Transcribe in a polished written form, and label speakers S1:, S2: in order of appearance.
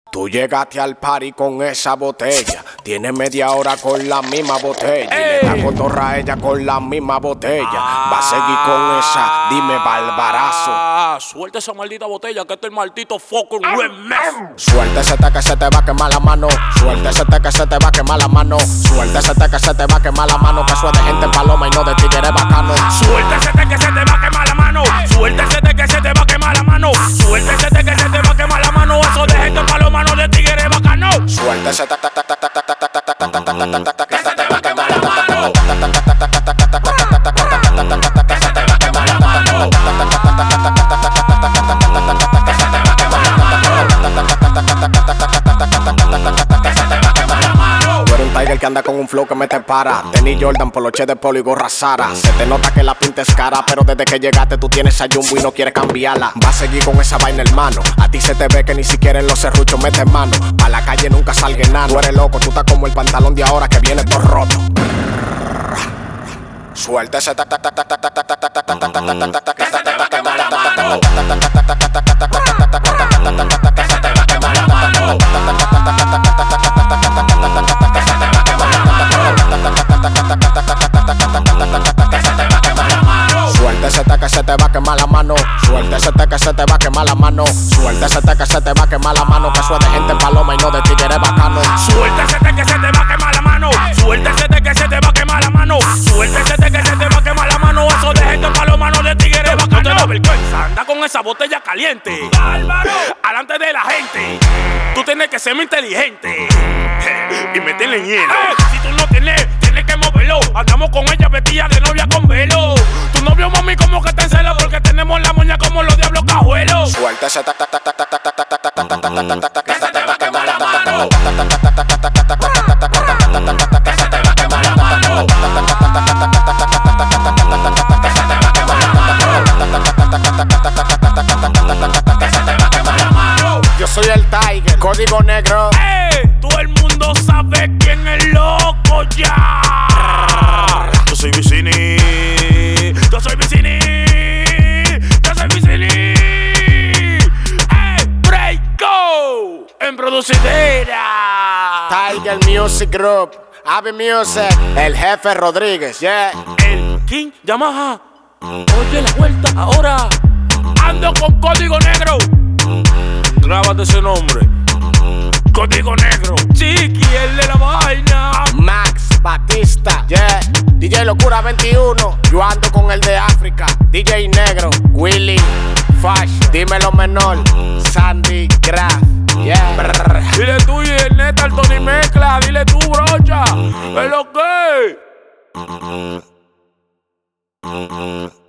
S1: Tú llegaste al party con esa botella. Tienes media hora con la misma botella. Y le da cotorra a ella con la misma botella. Va a seguir con esa, dime Barbarazo.
S2: Suelta esa maldita botella que este es el maldito fucking remix.
S1: Suelta ese que se te va a quemar la mano. Suelta ese que se te va a quemar la mano. Suelta ese que se te va a quemar la mano. Que eso es de gente paloma y no de tigre bacano.
S2: Suelta ese que se te va a quemar la mano. Suelta ese que se te va a quemar la mano. Suelta ese que se te va a quemar la mano. Eso de gente paloma no de tigre bacano.
S1: Suelta ese que anda con un flow que me te para. Tenis Jordan, poloche de polo y gorra Sara. Se te nota que la pinta es cara, pero desde que llegaste tú tienes a Jumbo y no quieres cambiarla. Va a seguir con esa vaina, hermano. A ti se te ve que ni siquiera en los serruchos metes mano. Pa' la calle nunca salga enano. Tú eres loco, tú estás como el pantalón de ahora que viene todo roto. Suelta ese que se te va a quemar la mano. Suelta ese que se te va a quemar la mano. Suelta ese que se te va a quemar la mano. Que eso es de gente paloma y no de tigre bacano.
S2: Suelta ese que se te va a quemar la mano. Suelta ese que se te va a quemar la mano. Suelta ese que se te va a quemar la mano. Eso de gente paloma no de tigre bacano. No te da vergüenza, anda con esa botella caliente. Bárbaro, alante de la gente. Tú tienes que ser muy inteligente y meterle hielo. Si tú no tienes que moverlo. Andamos con ella vestida de novia con velo. Tu novio mami como que te encela porque tenemos la moña como los diablos cajuelos.
S1: Suelta ese Yo soy el Tiger, código negro.
S2: Todo el mundo sabe quién es loco ya. Yo soy Vicini. Yo soy Vicini. Yo soy Vicini. Breako en producidera.
S1: Tiger Music Group, Ave Music, el jefe Rodríguez, yeah.
S2: El King Yamaha. Oye la vuelta ahora. Ando con código negro. Grábate ese nombre. Código negro. Chiqui, el de la vaina.
S1: Max Batista, yeah. DJ Locura 21. Yo ando con el de África. DJ Negro, Willy Fash. Dímelo menor, Sandy Graf, yeah. Brr.
S2: Dile tú y el neta, el Tony Mezcla. Dile tú, brocha. ¿Es lo que?